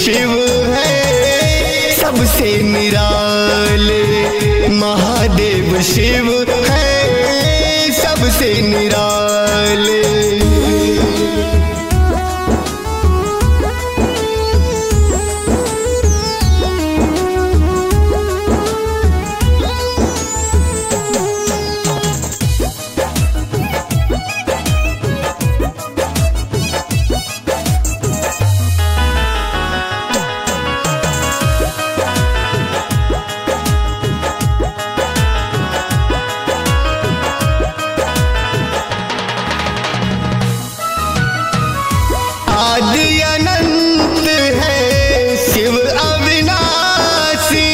शिव है सबसे निराले, महादेव शिव है सबसे निराले। आदि अनंत है शिव अविनाशी,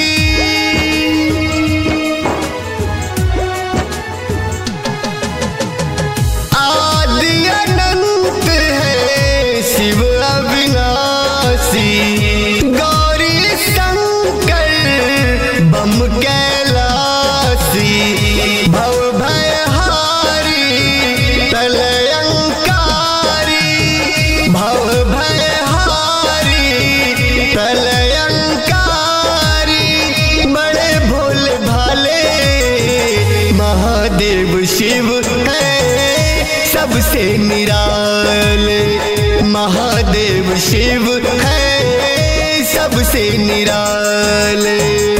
आदि अनंत है शिव अविनाशी। गौरी शंकर बम कैलासी, भव भयहारी प्रलयंकारी, भव भयहारी प्रलयंकारी। बड़े भोले भाले महादेव शिव है सबसे निराले, महादेव शिव है सबसे निराले।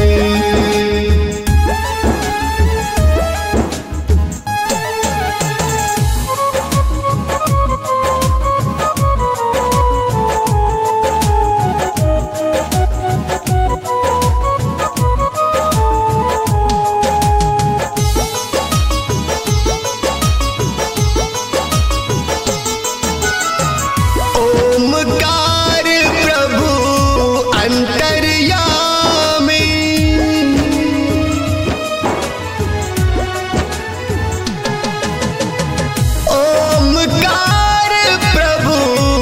ओमकार प्रभु अंतर्यामी, ओमकार प्रभु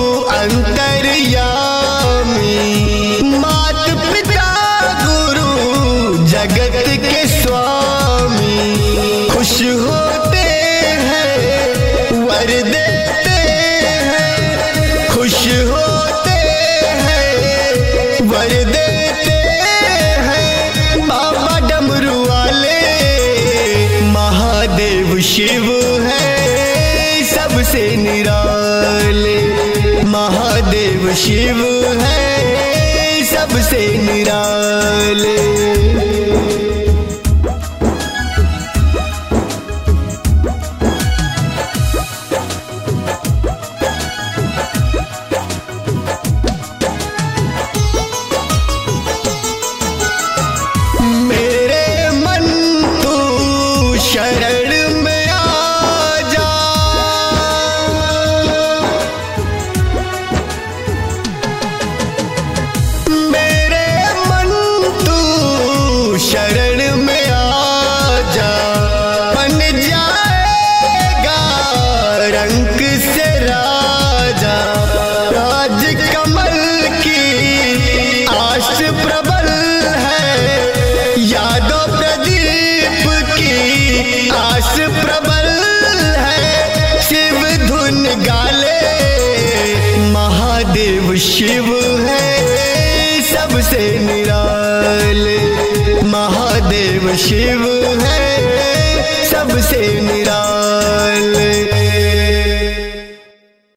अंतर्यामी। मात पिता गुरु जगत के स्वामी, खुश होते हैं वर देते हैं, खुश होते हैं वर देते हैं। बाबा डमरू वाले महादेव शिव है सबसे निराले, महादेव शिव है सबसे निराले। शरण में आ जा, मेरे मन तू शरण में आ जा। बन जाएगा रंग से राजा, राज कमल की आश प्रबल है, यादव प्रदीप की आस प्रबल है। शिव धुन गाले महादेव शिव है सबसे निराले, महादेव शिव